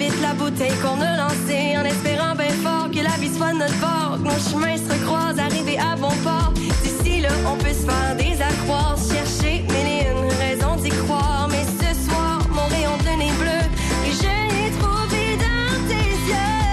vite la bouteille qu'on a lancée, en espérant bien fort que la vie soit de notre bord, que nos chemins se recroisent, arriver à bon port. D'ici là, on peut se faire des accroires, chercher mille et une raisons d'y croire. Mais ce soir, mon rayon de nez bleu, et je l'ai trouvé dans tes yeux.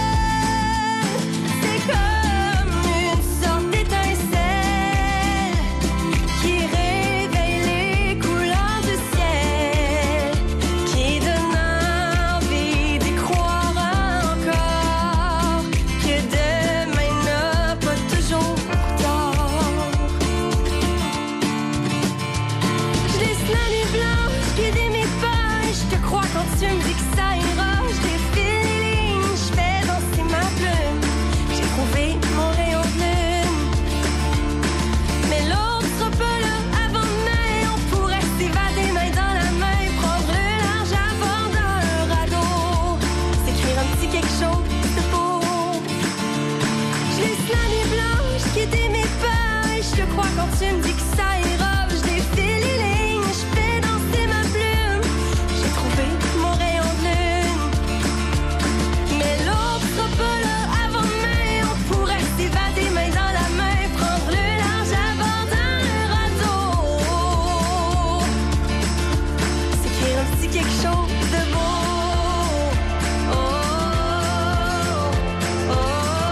C'est comme une sorte d'étincelle qui réveille les couleurs du ciel, qui donne envie d'y croire encore, que demain n'a pas toujours tort. Je laisse la nuit blanche guider mes pas, et je te crois quand tu me dis que ça ira. Je défile les lignes, je fais danser ma plume, j'ai trouvé mon rayon de lune. Mais l'autre sera pas là avant demain, on pourrait s'évader main dans la main, prendre le large avant d'un radeau, s'écrire un petit quelque chose de beau. Je laisse la nuit blanche guider mes pas, et je te crois quand tu me dis que ça ira. Je défile les lignes, je fais danser ma plume, j'ai trouvé mon rayon de lune. Mais l'autre sera pas là avant demain, on pourrait s'évader main dans la main, prendre le large avant d'un radeau, s'écrire un petit quelque chose de beau. Oh, oh, oh, oh,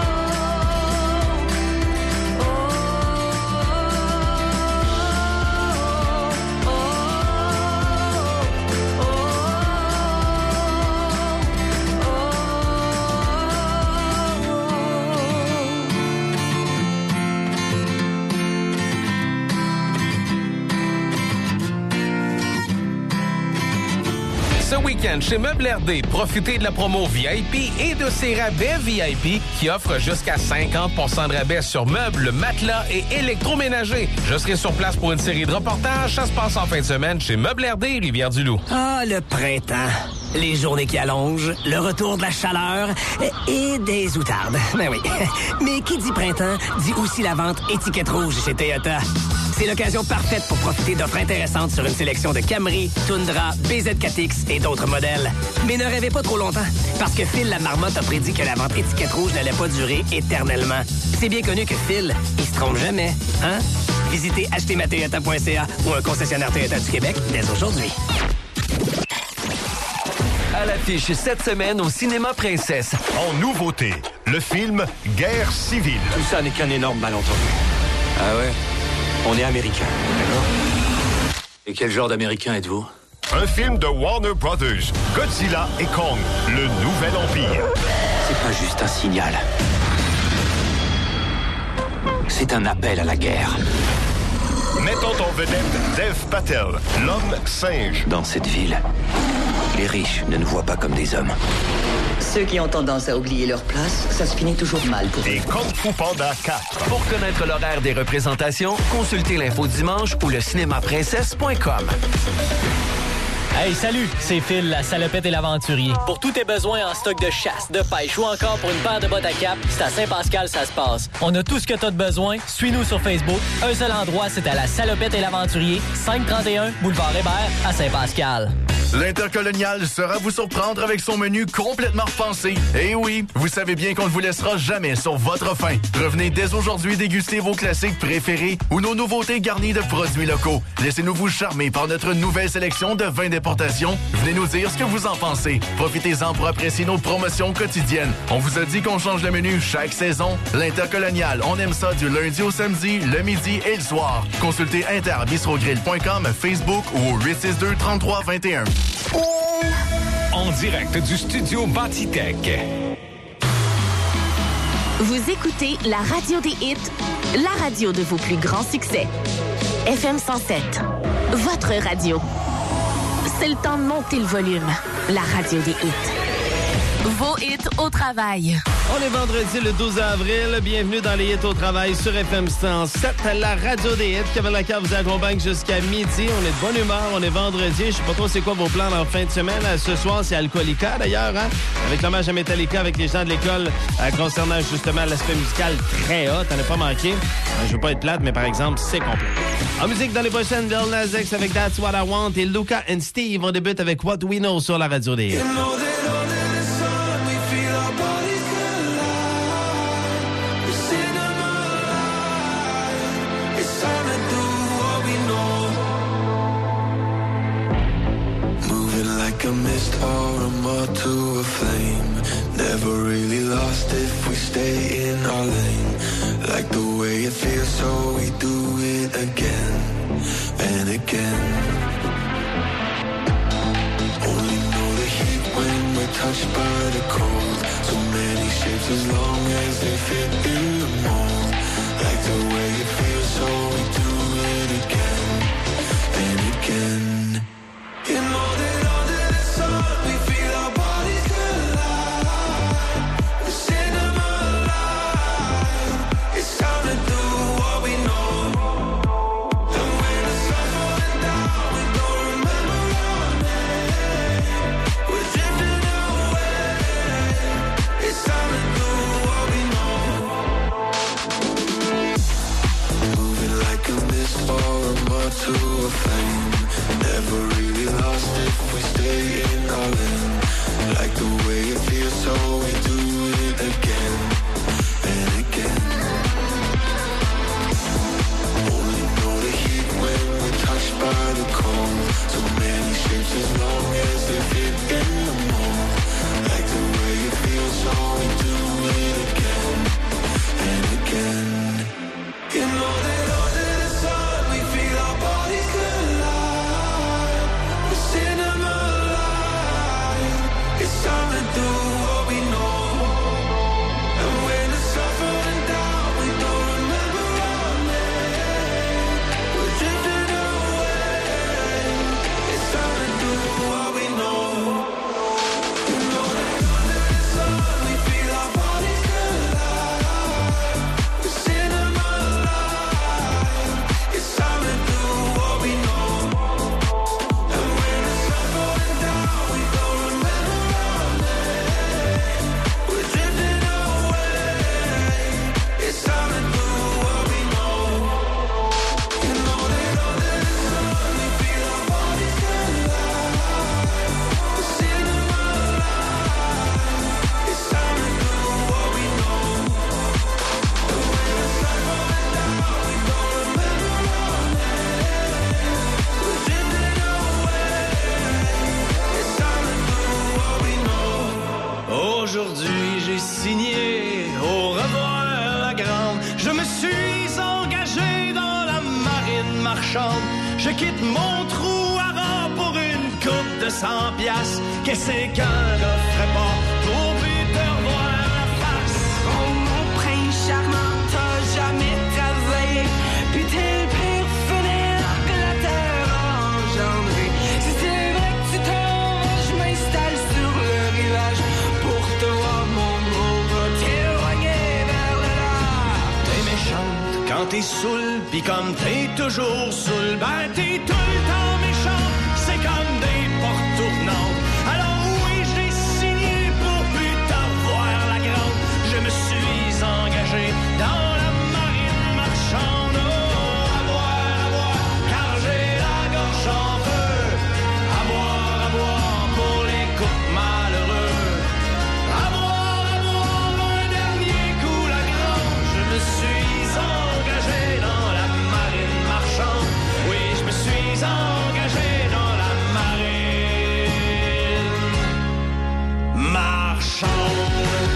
Ce week-end, chez Meubles RD, profitez de la promo VIP et de ses rabais VIP qui offrent jusqu'à 50% de rabais sur meubles, matelas et électroménagers. Je serai sur place pour une série de reportages. Ça se passe en fin de semaine chez Meubles RD, Rivière-du-Loup. Ah, le printemps. Les journées qui allongent, le retour de la chaleur et des outardes. Ben oui. Mais qui dit printemps, dit aussi la vente étiquette rouge chez Toyota. C'est l'occasion parfaite pour profiter d'offres intéressantes sur une sélection de Camry, Tundra, BZ4X et d'autres modèles. Mais ne rêvez pas trop longtemps, parce que Phil la marmotte a prédit que la vente étiquette rouge n'allait pas durer éternellement. C'est bien connu que Phil, il se trompe jamais, hein? Visitez achetermatoyota.ca ou un concessionnaire Toyota du Québec dès aujourd'hui. À l'affiche cette semaine au Cinéma Princesse. En nouveauté, le film Guerre civile. Tout ça n'est qu'un énorme malentendu. Ah ouais? On est américain, d'accord? Et quel genre d'américain êtes-vous? Un film de Warner Brothers, Godzilla et Kong, le nouvel empire. C'est pas juste un signal. C'est un appel à la guerre. Mettant en vedette Dev Patel, l'homme singe. Dans cette ville, les riches ne nous voient pas comme des hommes. Ceux qui ont tendance à oublier leur place, ça se finit toujours mal pour eux. Et Kung Fu Panda 4. Pour connaître l'horaire des représentations, consultez l'info dimanche ou le cinémaprincesse.com. Hey, salut, c'est Phil, la salopette et l'aventurier. Pour tous tes besoins en stock de chasse, de pêche ou encore pour une paire de bottes à cap, c'est à Saint-Pascal ça se passe. On a tout ce que t'as de besoin. Suis-nous sur Facebook. Un seul endroit, c'est à la salopette et l'aventurier, 531 Boulevard Hébert à Saint-Pascal. L'Intercolonial sera vous surprendre avec son menu complètement repensé. Et oui, vous savez bien qu'on ne vous laissera jamais sur votre faim. Revenez dès aujourd'hui déguster vos classiques préférés ou nos nouveautés garnies de produits locaux. Laissez-nous vous charmer par notre nouvelle sélection de vins d'importation. Venez nous dire ce que vous en pensez. Profitez-en pour apprécier nos promotions quotidiennes. On vous a dit qu'on change le menu chaque saison. L'Intercolonial, on aime ça du lundi au samedi, le midi et le soir. Consultez interbistrogrill.com, Facebook ou au 862-3321. En direct du studio Batitech. Vous écoutez la radio des hits, la radio de vos plus grands succès. FM 107, votre radio. C'est le temps de monter le volume. La radio des hits. Vos hits au travail. On est vendredi le 12 avril. Bienvenue dans les hits au travail sur FM 107, la radio des hits. Kevin Lacan vous accompagne jusqu'à midi. On est de bonne humeur. On est vendredi. Je sais pas trop c'est quoi vos plans dans la fin de semaine. Ce soir, c'est Alcoolica d'ailleurs, hein? Avec l'hommage à Metallica avec les gens de l'école concernant justement l'aspect musical très hot. T'en as pas manqué. Je veux pas être plate, mais par exemple, c'est complet. En musique dans les prochaines, Lil Nas X avec That's What I Want et Luca and Steve. On débute avec What We Know sur la radio des hits. moth to a flame. Never really lost if we stay in our lane. Like the way it feels, so we do it again and again. Only know the heat when we're touched by the cold. So many shapes as long as they fit in the mold. Like the way it feels, so we do it again and again. You know that under the sun we feel our bodies collide. We send them alive. It's time to do what we know. And when the sun's going down, we don't remember our name. We're drifting away. It's time to do what we know. Moving like a mist or a moth to a flame. Never really lost if we stay in our lane. Like the way it feels, so we do it again and again. Only know the heat when we're touched by the cold. So many shapes as long as they fit in the mold. Like the way it feels, so we do it again and again. You know that under the sun we feel our bodies collide. We send them alive. It's time to do what we know. And when the sun's falling down, we don't remember our name. We're drifting away. It's time to do what we know. You know that under the sun we feel our bodies collide. We send them alive. It's time to do what we know. And when the sun's falling down, we don't remember our name. We're drifting away. It's time to do what we know. You know that under the sun we feel our bodies collide. We send them alive. It's time to do what we know. And when the sun's falling down, we don't remember our name. We're drifting away. It's time to do what we know. Aujourd'hui, j'ai signé au revoir la grande. Je me suis engagé dans la marine marchande. Je quitte mon trou à rang pour une coupe de 100 piastres. Qu'est-ce qu'un gars ferait pas pour plus te revoir la face? Oh mon prince charmant, t'as jamais travaillé. Puis t'es le pire fainéant que la terre a engendré. Si c'est vrai que tu t'en vas, je m'installe sur le rivage. Pour toi, mon gros gars, t'éloigner vers le large. T'es méchante quand t'es saoul, pis comme t'es toujours saoul, ben t'es tout le temps méchant. C'est comme des portes tournantes. Alors oui, j'ai signé pour plus t'avoir la grande. Je me suis engagé dans la marine marchande. Oh, à boire, car j'ai la gorge en feu. À boire, pour les couples malheureux. À boire, un dernier coup la grande. Je me suis engagé dans la marine marchande. Oui, je me suis engagé dans la marine marchande.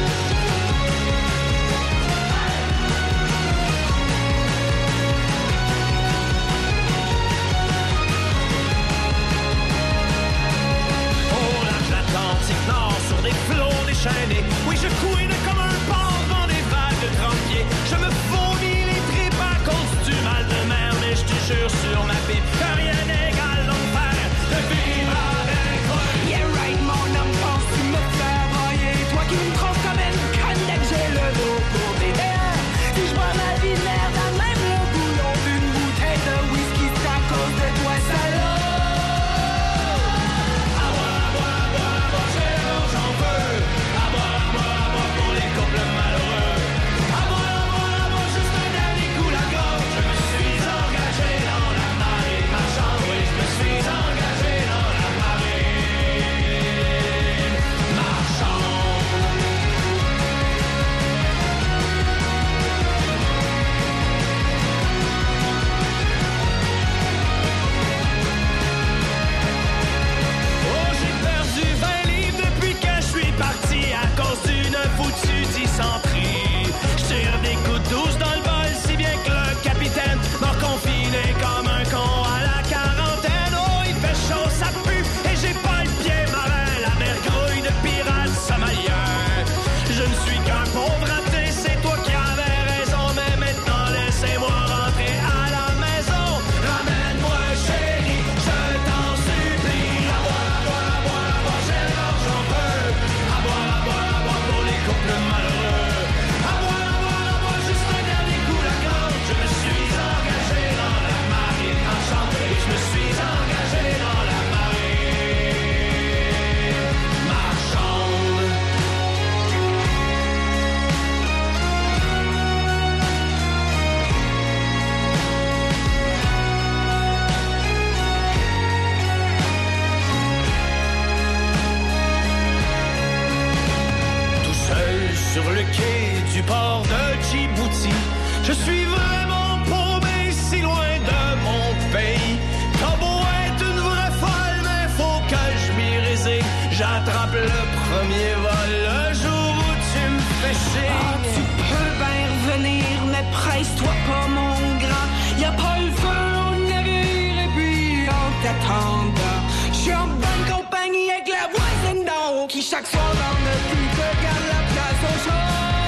Au large Atlantique Nord, sur des flots déchaînés. Oui, je couine comme un porc dans des vagues de 30 pieds. Je me vomis les tripes à cause du mal de mer. Mais je te jure sur ma pipe que rien n'égale l'enfer de vivre avec toi. Yeah right, mon homme, penses-tu me faire broyer? Toi qui me trouves comme une canne dès que j'ai le dos pour t'aider. Si je bois ma vie de merde à même le boulon d'une bouteille de whisky, c'est à cause de toi, salaud. À boire, j'ai la gorge en feu. À boire, pour les du port de Djibouti. Je suis vraiment paumé si loin de mon pays. T'as beau être une vraie folle, mais faut que je m'y résigne. J'attrape le premier vol le jour où tu me fais chier. Ah, tu peux bien revenir, mais presse-toi pas, mon grand. Y'a pas le feu au navire, et puis en t'attendant, j'suis en bonne compagnie avec la voisine d'en haut qui chaque soir dans notre vie te garde la place au show.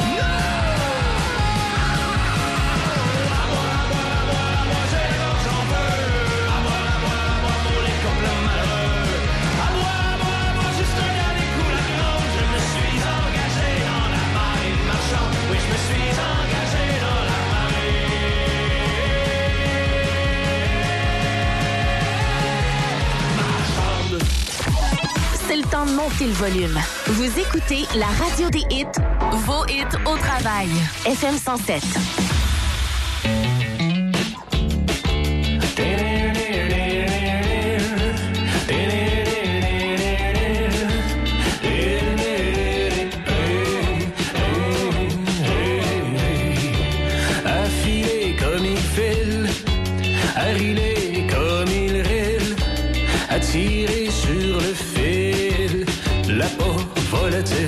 C'est le temps de monter le volume. Vous écoutez la radio des hits, vos hits au travail. FM 107. Affilé comme il file, à riler comme il rile, à tirer sur le fil, la peau volatile.